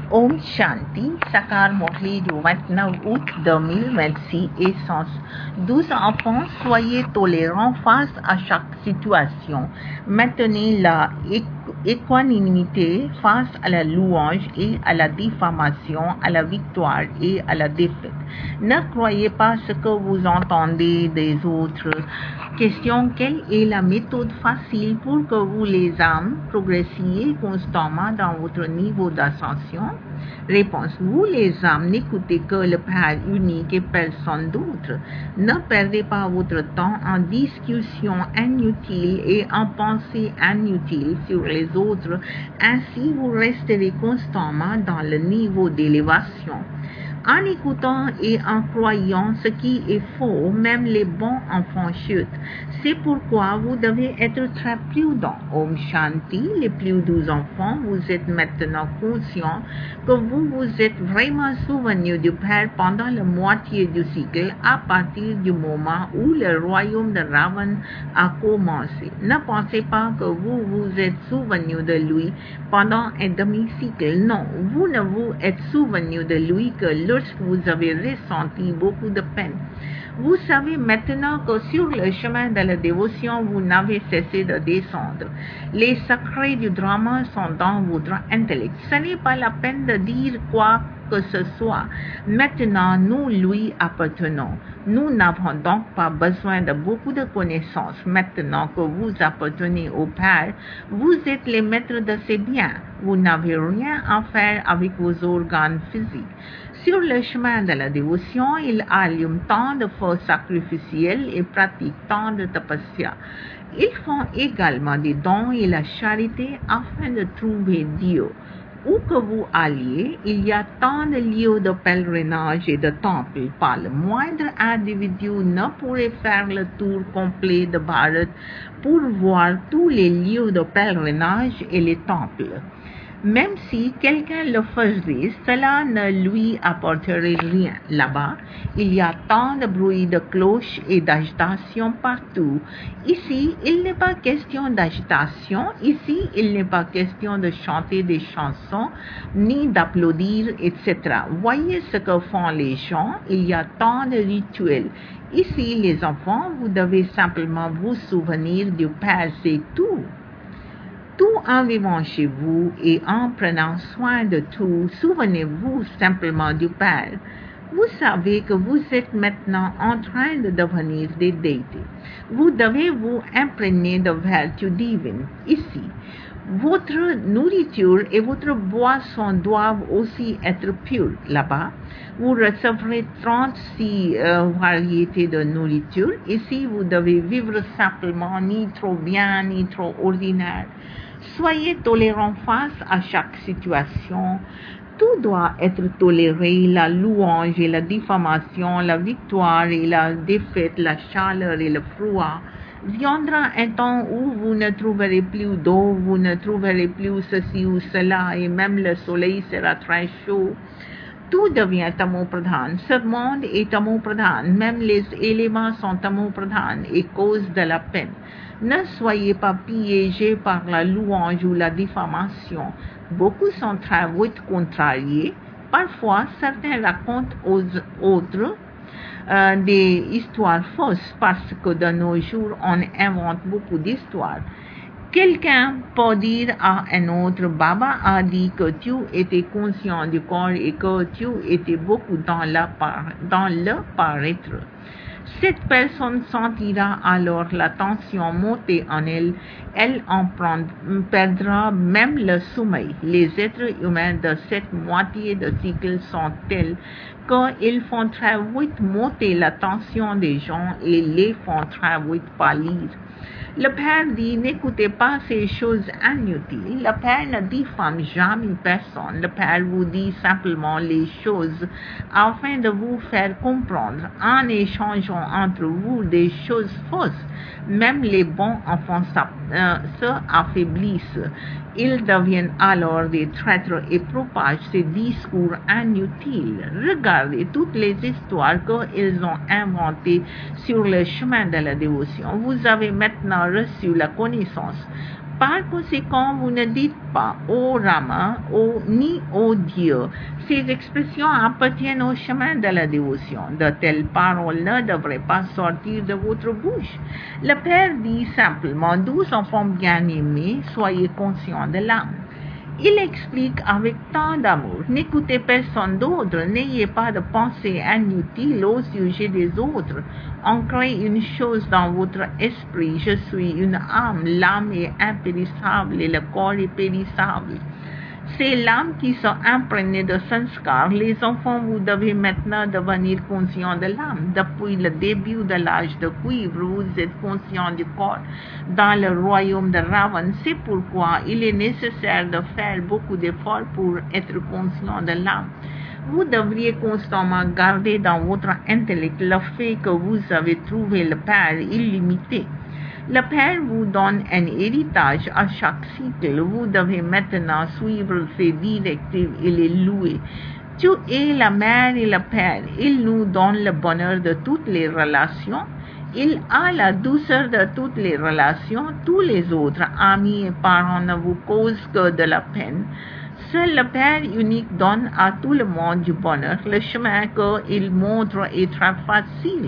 Om Shanti, Sakar Morli du 29 août 2026, Essence. 12 enfants, soyez tolérants face à chaque situation. Maintenez la équanimité face à la louange et à la diffamation, à la victoire et à la défaite. Ne croyez pas ce que vous entendez des autres. Question: quelle est la méthode facile pour que vous, les âmes, progressiez constamment dans votre niveau d'ascension? Réponse: vous, les âmes, n'écoutez que le Père unique et personne d'autre. Ne perdez pas votre temps en discussions inutiles et en pensées inutiles sur les autres. Ainsi, vous resterez constamment dans le niveau d'élévation. En écoutant et en croyant ce qui est faux, même les bons enfants chutent. C'est pourquoi vous devez être très prudents. Om Shanti, les plus doux enfants, vous êtes maintenant conscients que vous vous êtes vraiment souvenu du Père pendant la moitié du cycle, à partir du moment où le royaume de Ravan a commencé. Ne pensez pas que vous vous êtes souvenu de lui pendant un demi-cycle. Non, vous ne vous êtes souvenu de lui que lorsque vous avez ressenti beaucoup de peine. Vous savez maintenant que sur le chemin de la dévotion, vous n'avez cessé de descendre. Les secrets du drama sont dans votre intellect. Ce n'est pas la peine de dire quoi que ce soit. Maintenant, nous lui appartenons. Nous n'avons donc pas besoin de beaucoup de connaissances. Maintenant que vous appartenez au Père, vous êtes les maîtres de ces biens. Vous n'avez rien à faire avec vos organes physiques. Sur le chemin de la dévotion, ils allument tant de feux sacrificiels et pratiquent tant de tapasya. Ils font également des dons et la charité afin de trouver Dieu. Où que vous alliez, il y a tant de lieux de pèlerinage et de temples. Pas le moindre individu ne pourrait faire le tour complet de Bharat pour voir tous les lieux de pèlerinage et les temples. Même si quelqu'un le faisait, cela ne lui apporterait rien. Là-bas, il y a tant de bruit de cloches et d'agitation partout. Ici, il n'est pas question d'agitation. Ici, il n'est pas question de chanter des chansons, ni d'applaudir, etc. Voyez ce que font les gens. Il y a tant de rituels. Ici, les enfants, vous devez simplement vous souvenir du Père, c'est tout. Tout en vivant chez vous et en prenant soin de tout, souvenez-vous simplement du Père. Vous savez que vous êtes maintenant en train de devenir des déités. Vous devez vous imprégner de vertus divines ici. Votre nourriture et votre boisson doivent aussi être pures là-bas. Vous recevrez 36 variétés de nourriture. Ici, vous devez vivre simplement, ni trop bien, ni trop ordinaire. Soyez tolérants face à chaque situation. Tout doit être toléré, la louange et la diffamation, la victoire et la défaite, la chaleur et le froid. Viendra un temps où vous ne trouverez plus d'eau, vous ne trouverez plus ceci ou cela, et même le soleil sera très chaud. Tout devient tamopradhan. Ce monde est tamopradhan. Même les éléments sont tamopradhan et cause de la peine. Ne soyez pas piégés par la louange ou la diffamation. Beaucoup sont très vite contrariés. Parfois, certains racontent aux autres des histoires fausses parce que de nos jours, on invente beaucoup d'histoires. Quelqu'un peut dire à un autre: Baba a dit que tu étais conscient du corps et que tu étais beaucoup dans le paraître. Cette personne sentira alors la tension monter en elle. Elle en perdra même le sommeil. Les êtres humains de cette moitié de cycle sont tels qu'ils font très vite monter la tension des gens et les font très vite pâlir. Le Père dit: n'écoutez pas ces choses inutiles. Le Père ne diffame jamais personne. Le Père vous dit simplement les choses afin de vous faire comprendre. En échangeant entre vous des choses fausses, même les bons enfants se affaiblissent. Ils deviennent alors des traîtres et propagent ces discours inutiles. Regardez toutes les histoires qu'ils ont inventées sur le chemin de la dévotion. Vous avez maintenant reçu la connaissance. Par conséquent, vous ne dites pas ô Rama, ni ô Dieu. Ces expressions appartiennent au chemin de la dévotion. De telles paroles ne devraient pas sortir de votre bouche. Le Père dit simplement, 12 enfants bien-aimés, soyez conscients de l'âme. Il explique avec tant d'amour, n'écoutez personne d'autre, n'ayez pas de pensée inutile au sujet des autres. Ancrez une chose dans votre esprit, je suis une âme, l'âme est impérissable et le corps est périssable. C'est l'âme qui sont imprégnées de sanskar. Les enfants, vous devez maintenant devenir conscients de l'âme. Depuis le début de l'âge de cuivre, vous êtes conscients du corps dans le royaume de Ravan. C'est pourquoi il est nécessaire de faire beaucoup d'efforts pour être conscient de l'âme. Vous devriez constamment garder dans votre intellect le fait que vous avez trouvé le Père illimité. Le Père vous donne un héritage à chaque cycle. Vous devez maintenant suivre ses directives et les louer. Tu es la mère et le Père. Il nous donne le bonheur de toutes les relations. Il a la douceur de toutes les relations. Tous les autres amis et parents ne vous causent que de la peine. Seul le Père unique donne à tout le monde du bonheur. Le chemin qu'il montre est très facile.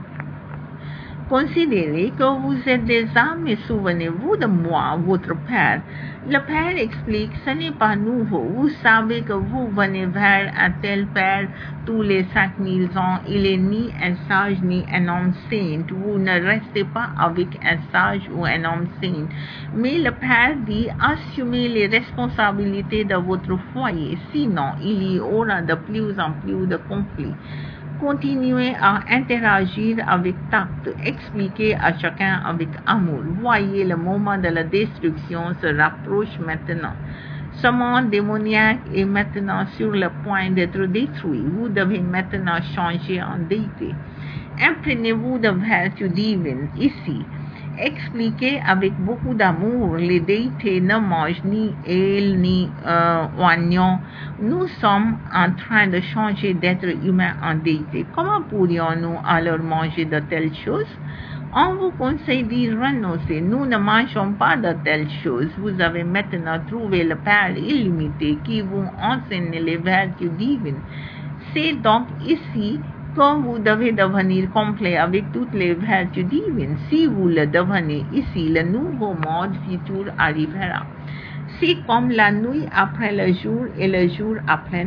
Considérez que vous êtes des âmes et souvenez-vous de moi, votre Père. Le Père explique, ce n'est pas nouveau. Vous savez que vous venez vers un tel Père tous les 5000 ans. Il est ni un sage ni un homme saint. Vous ne restez pas avec un sage ou un homme saint. Mais le Père dit, assumez les responsabilités de votre foyer. Sinon, il y aura de plus en plus de conflits. Continuez à interagir avec tact, expliquez à chacun avec amour. Voyez, le moment de la destruction se rapproche maintenant. Ce monde démoniaque est maintenant sur le point d'être détruit. Vous devez maintenant changer en déité. Imprégnez-vous de vertu divine ici. Expliquez avec beaucoup d'amour, les déités ne mangent ni aile ni oignon. Nous sommes en train de changer d'être humain en déité. Comment pourrions-nous alors manger de telles choses? On vous conseille d'y renoncer. Nous ne mangeons pas de telles choses. Vous avez maintenant trouvé le Père illimité qui vous enseigne les vertus divines. C'est donc ici que vous devez devenir complet avec toutes les vertus divines. Si vous le devenez ici, le nouveau monde futur arrivera. C'est comme la nuit après le jour et le jour après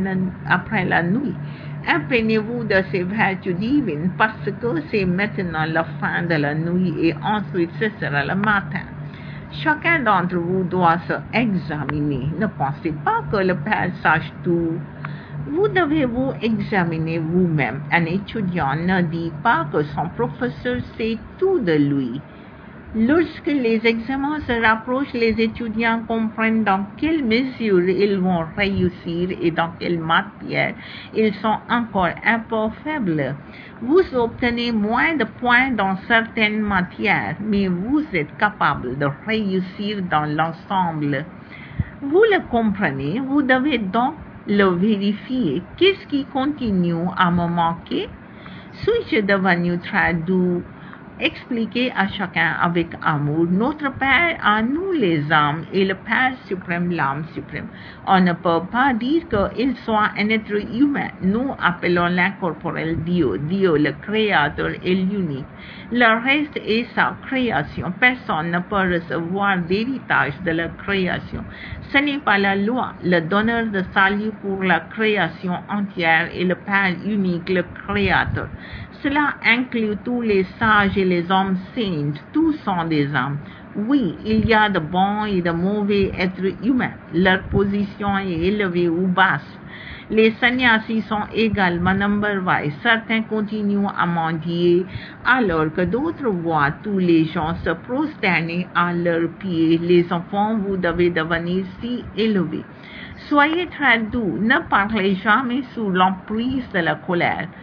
la nuit. Imprégnez-vous de ces vertus divines parce que c'est maintenant la fin de la nuit et ensuite ce sera le matin. Chacun d'entre vous doit se examiner. Ne pensez pas que le Père sache tout. Vous devez vous examiner vous-même. Un étudiant ne dit pas que son professeur sait tout de lui. Lorsque les examens se rapprochent, les étudiants comprennent dans quelle mesure ils vont réussir et dans quelle matière ils sont encore un peu faibles. Vous obtenez moins de points dans certaines matières, mais vous êtes capable de réussir dans l'ensemble. Vous le comprenez, vous devez donc le vérifier. Qu'est-ce qui continue à me manquer? Suis-je devenu très doux? Expliquez à chacun avec amour. Notre Père à nous les âmes et le Père suprême, l'âme suprême. On ne peut pas dire qu'il soit un être humain. Nous appelons l'incorporel Dieu. Dieu, le Créateur, est l'unique. Le reste est sa création. Personne ne peut recevoir d'héritage de la création. Ce n'est pas la loi. Le donneur de salut pour la création entière est le Père unique, le Créateur. Cela inclut tous les sages et les hommes saints. Tous sont des âmes. Oui, il y a de bons et de mauvais êtres humains. Leur position est élevée ou basse. Les sannyasis sont également number-wise. Certains continuent à mendier alors que d'autres voient tous les gens se prosterner à leurs pieds. Les enfants, vous devez devenir si élevés. Soyez très doux. Ne parlez jamais sous l'emprise de la colère.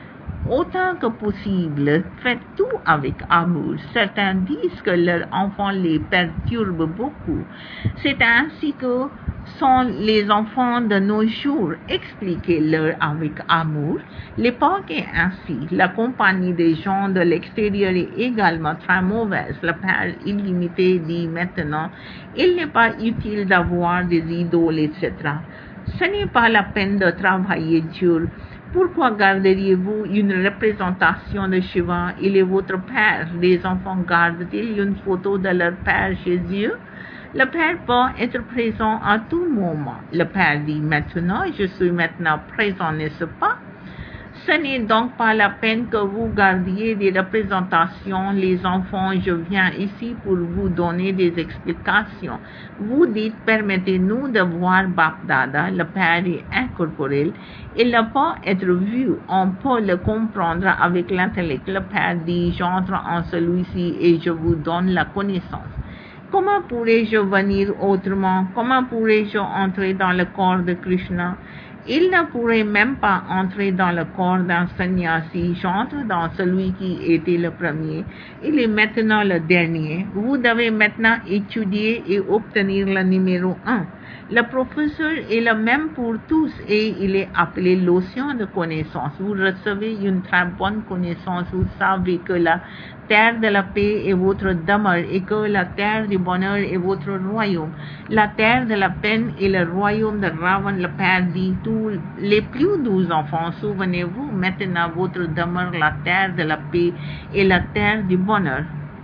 Autant que possible, faites tout avec amour. Certains disent que leurs enfants les perturbent beaucoup. C'est ainsi que sont les enfants de nos jours. Expliquez-leur avec amour. L'époque est ainsi. La compagnie des gens de l'extérieur est également très mauvaise. Le Père illimité dit maintenant, il n'est pas utile d'avoir des idoles, etc. Ce n'est pas la peine de travailler dur. Pourquoi garderiez-vous une représentation de Shiva? Il est votre père. Les enfants gardent-ils une photo de leur père chez eux? Le père peut être présent à tout moment. Le père dit maintenant, je suis maintenant présent, n'est-ce pas? Ce n'est donc pas la peine que vous gardiez des représentations, les enfants, je viens ici pour vous donner des explications. Vous dites, permettez-nous de voir Bapdada, le Père est incorporel, il ne peut être vu, on peut le comprendre avec l'intellect. Le Père dit, j'entre en celui-ci et je vous donne la connaissance. Comment pourrais-je venir autrement? Comment pourrais-je entrer dans le corps de Krishna? Il ne pourrait même pas entrer dans le corps d'un sannyasi. J'entre dans celui qui était le premier. Il est maintenant le dernier. Vous devez maintenant étudier et obtenir le numéro 1. Le professeur est le même pour tous et il est appelé l'océan de connaissance. Vous recevez une très bonne connaissance. Vous savez que la terre de la paix est votre demeure et que la terre du bonheur est votre royaume. La terre de la peine est le royaume de Ravan. Le Père dit, tous les plus doux enfants, souvenez-vous maintenant votre demeure, la terre de la paix et la terre du bonheur.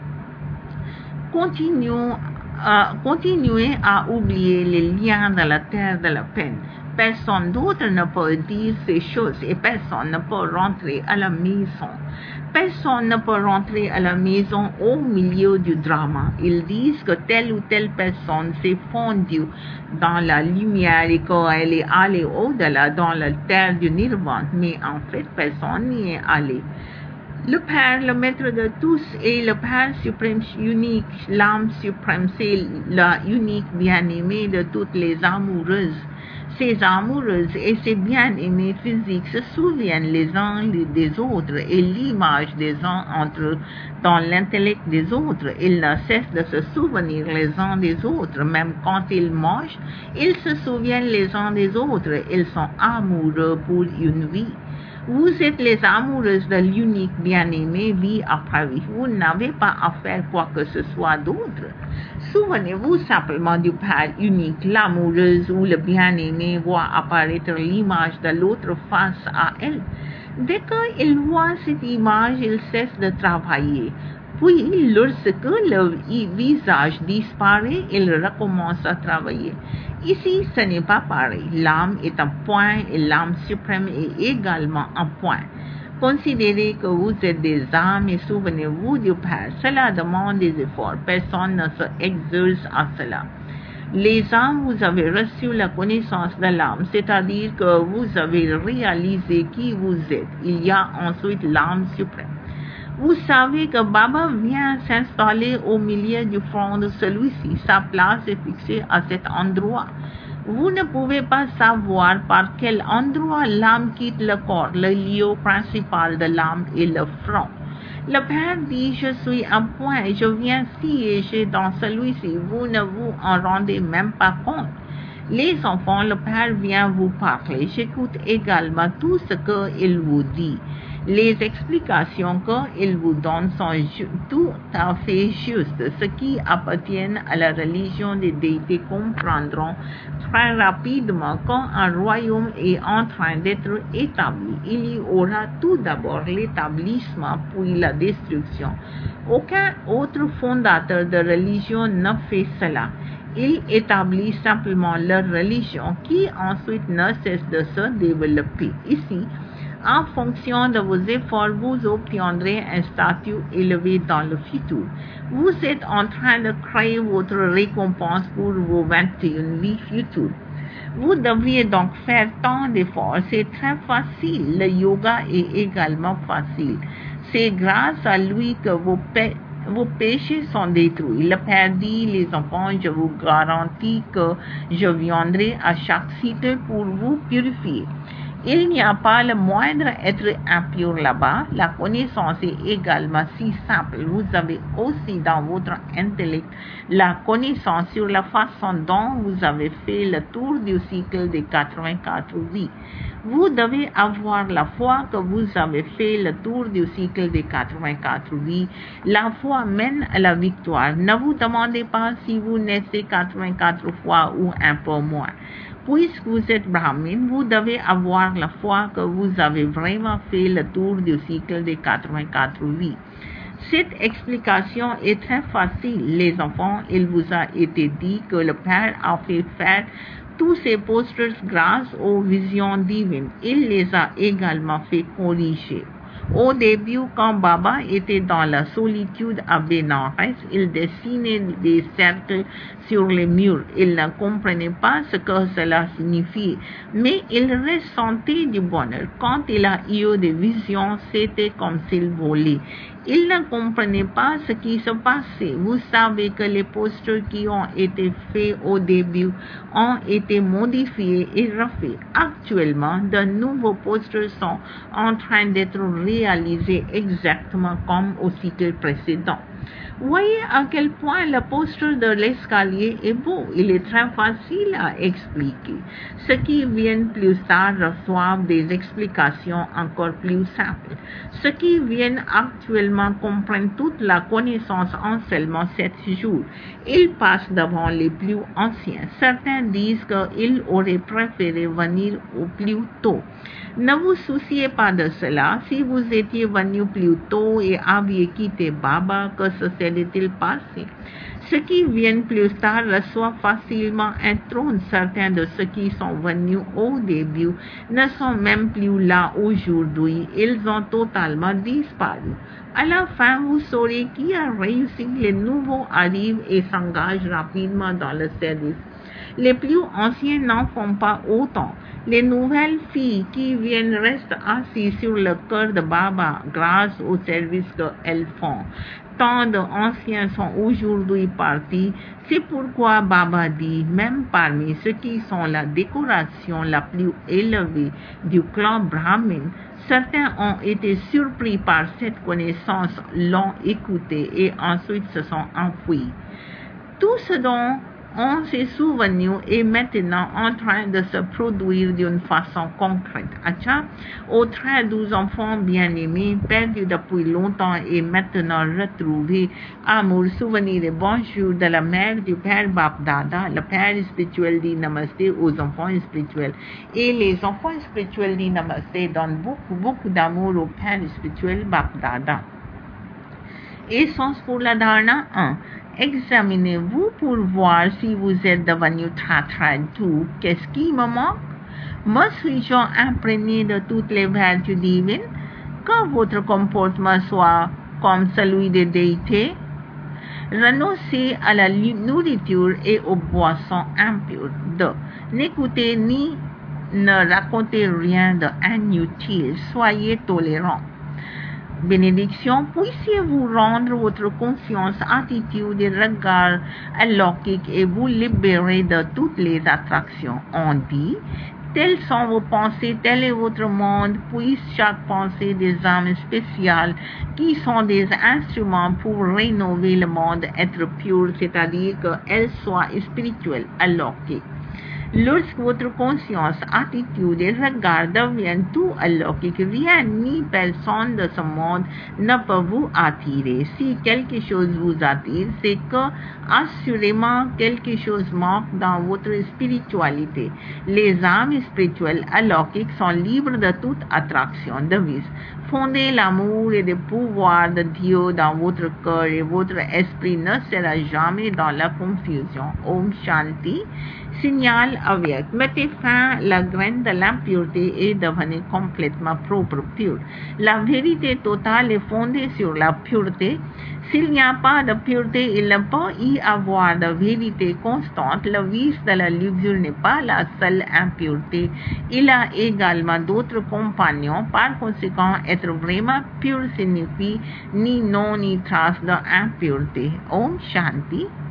Continuez à oublier les liens de la terre de la peine. Personne d'autre ne peut dire ces choses et personne ne peut rentrer à la maison. Personne ne peut rentrer à la maison au milieu du drama. Ils disent que telle ou telle personne s'est fondue dans la lumière et qu'elle est allée au-delà dans la terre du nirvana. Mais en fait, personne n'y est allé. Le Père, le maître de tous, est le Père suprême unique, l'âme suprême, c'est la unique bien-aimée de toutes les amoureuses. Ces amoureuses et ces bien-aimés physiques se souviennent les uns des autres et l'image des uns entre dans l'intellect des autres. Ils ne cessent de se souvenir les uns des autres. Même quand ils mangent, ils se souviennent les uns des autres. Ils sont amoureux pour une vie. Vous êtes les amoureuses de l'unique bien-aimé vie après vie. Vous n'avez pas à faire quoi que ce soit d'autre. Souvenez-vous simplement du Père unique, l'amoureuse ou le bien-aimé voit apparaître l'image de l'autre face à elle. Dès qu'il voit cette image, il cesse de travailler. Puis, lorsque le visage disparaît, il recommence à travailler. Ici, ce n'est pas pareil. L'âme est un point et l'âme suprême est également un point. Considérez que vous êtes des âmes et souvenez-vous du Père. Cela demande des efforts. Personne ne se exerce à cela. Les âmes, vous avez reçu la connaissance de l'âme, c'est-à-dire que vous avez réalisé qui vous êtes. Il y a ensuite l'âme suprême. Vous savez que Baba vient s'installer au milieu du front de celui-ci. Sa place est fixée à cet endroit. Vous ne pouvez pas savoir par quel endroit l'âme quitte le corps. Le lieu principal de l'âme est le front. Le Père dit, je suis un point, je viens siéger dans celui-ci. Vous ne vous en rendez même pas compte. Les enfants, le Père vient vous parler. J'écoute également tout ce qu'il vous dit. Les explications qu'il vous donne sont tout à fait justes. Ceux qui appartiennent à la religion des déités comprendront très rapidement quand un royaume est en train d'être établi. Il y aura tout d'abord l'établissement, puis la destruction. Aucun autre fondateur de religion ne fait cela. Ils établissent simplement leur religion qui ensuite ne cesse de se développer. Ici, en fonction de vos efforts, vous obtiendrez un statut élevé dans le futur. Vous êtes en train de créer votre récompense pour vos 21 vies futures. Vous devriez donc faire tant d'efforts. C'est très facile. Le yoga est également facile. C'est grâce à lui que vos péchés sont détruits. Le Père dit, les enfants, je vous garantis que je viendrai à chaque site pour vous purifier. Il n'y a pas le moindre être impur là-bas. La connaissance est également si simple. Vous avez aussi dans votre intellect la connaissance sur la façon dont vous avez fait le tour du cycle des 84 vies. Vous devez avoir la foi que vous avez fait le tour du cycle des 84 vies. La foi mène à la victoire. Ne vous demandez pas si vous naissez 84 fois ou un peu moins. Puisque vous êtes brahmin, vous devez avoir la foi que vous avez vraiment fait le tour du cycle des 84 vies. Cette explication est très facile. Les enfants, il vous a été dit que le Père a fait faire tous ces posters grâce aux visions divines. Il les a également fait corriger. Au début, quand Baba était dans la solitude à Bénares, il dessinait des cercles sur les murs. Il ne comprenait pas ce que cela signifiait, mais il ressentait du bonheur. Quand il a eu des visions, c'était comme s'il volait. Il ne comprenait pas ce qui se passait. Vous savez que les posters qui ont été faits au début ont été modifiés et refaits. Actuellement, de nouveaux posters sont en train d'être réalisés exactement comme au cycle précédent. Voyez à quel point le poster de l'escalier est beau. Il est très facile à expliquer. Ceux qui viennent plus tard reçoivent des explications encore plus simples. Ceux qui viennent actuellement comprennent toute la connaissance en seulement 7 jours. Ils passent devant les plus anciens. Certains disent qu'ils auraient préféré venir au plus tôt. Ne vous souciez pas de cela. Si vous étiez venu plus tôt et aviez quitté Baba, que se serait-il passé? Ceux qui viennent plus tard reçoivent facilement un trône. Certains de ceux qui sont venus au début ne sont même plus là aujourd'hui. Ils ont totalement disparu. À la fin, vous saurez qui a réussi. Les nouveaux arrivent et s'engagent rapidement dans le service. Les plus anciens n'en font pas autant. Les nouvelles filles qui viennent restent assises sur le cœur de Baba grâce au service qu'elles font. Tant d'anciens sont aujourd'hui partis. C'est pourquoi Baba dit, même parmi ceux qui sont la décoration la plus élevée du clan Brahmin, certains ont été surpris par cette connaissance, l'ont écoutée et ensuite se sont enfuis. Tout ce dont on s'est souvenu est maintenant en train de se produire d'une façon concrète. Acha, aux 13 enfants bien-aimés, perdus depuis longtemps et maintenant retrouvés, amour, souvenir et bonjour de la mère du Père Bapdada, le Père spirituel dit Namasté aux enfants spirituels. Et les enfants spirituels dit Namasté donnent beaucoup d'amour au Père spirituel Bapdada. Essence pour la dharana 1. Examinez-vous pour voir si vous êtes devenu très doux. Qu'est-ce qui me manque? Me suis-je imprégné de toutes les vertus divines? Que votre comportement soit comme celui des déités? Renoncez à la nourriture et aux boissons impures. 2. N'écoutez ni ne racontez rien d'inutile. Soyez tolérants. Bénédiction, puissiez-vous rendre votre conscience, attitude et regard alokik et vous libérer de toutes les attractions. On dit, telles sont vos pensées, tel est votre monde, puisse chaque pensée des âmes spéciales qui sont des instruments pour rénover le monde être pur, c'est-à-dire qu'elles soient spirituelles, alokik. Lorsque votre conscience, attitude et regard deviennent tout alokik, rien ni personne de ce monde ne peut vous attirer. Si quelque chose vous attire, c'est que assurément quelque chose manque dans votre spiritualité. Les âmes spirituelles alokik sont libres de toute attraction. Devise. Fondez l'amour et le pouvoir de Dieu dans votre cœur et votre esprit ne sera jamais dans la confusion. Om Shanti. Signal avec. Mettez fin à la graine de l'impureté et devenez complètement propre, pur. La vérité totale est fondée sur la pureté. S'il n'y a pas de pureté, il ne peut y avoir de vérité constante. Le vice de la luxure n'est pas la seule impureté. Il a également d'autres compagnons. Par conséquent, être vraiment pur signifie ni nom ni trace d'impureté. Om Shanti.